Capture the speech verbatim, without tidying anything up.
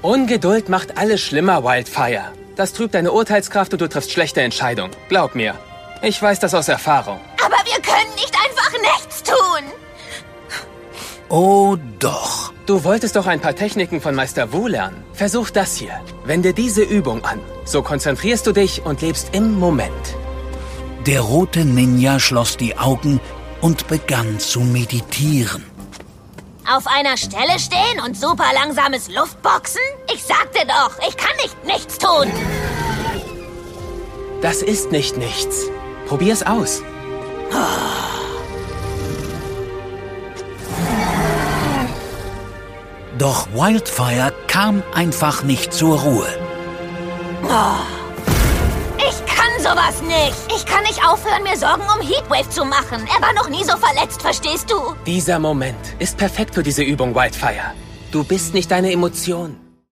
Ungeduld macht alles schlimmer, Wildfire. Das trübt deine Urteilskraft und du triffst schlechte Entscheidungen. Glaub mir. Ich weiß das aus Erfahrung. Aber wir können nicht einfach nichts tun. Oh doch. Du wolltest doch ein paar Techniken von Meister Wu lernen. Versuch das hier. Wende diese Übung an. So konzentrierst du dich und lebst im Moment. Der rote Ninja schloss die Augen und begann zu meditieren. Auf einer Stelle stehen und super langsames Luftboxen? Ich sagte doch, ich kann nicht nichts tun. Das ist nicht nichts. Probier's aus. Doch Wildfire kam einfach nicht zur Ruhe. Ich kann sowas nicht. Ich kann nicht aufhören, mir Sorgen um Heatwave zu machen. Er war noch nie so verletzt, verstehst du? Dieser Moment ist perfekt für diese Übung, Wildfire. Du bist nicht deine Emotion.